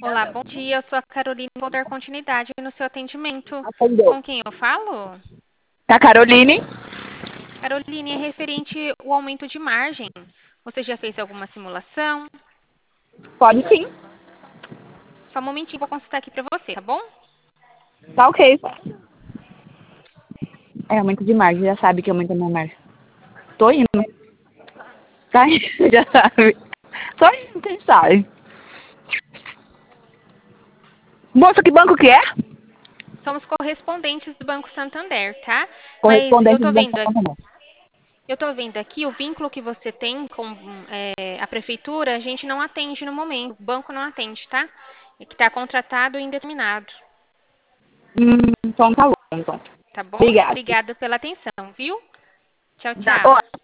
Olá, bom dia. Eu sou a Carolina e vou dar continuidade no seu atendimento. Atendeu. Com quem eu falo? A Caroline? Caroline, é referente ao aumento de margem. Você já fez alguma simulação? Pode sim. Só um momentinho, vou consultar aqui para você, tá bom? Tá ok. É aumento de margem, já sabe que aumenta a minha margem. Tô indo. Tá indo, já sabe. Tô indo, quem sabe. Moça, que banco que é? Somos correspondentes do Banco Santander, tá? Mas Correspondente do Banco Santander. eu tô vendo aqui o vínculo que você tem com a prefeitura, a gente não atende no momento. O banco não atende, tá? É que está contratado e indeterminado, Então tá bom, então. tá bom? Obrigada. Obrigada pela atenção, viu? Tchau, Ó, tchau.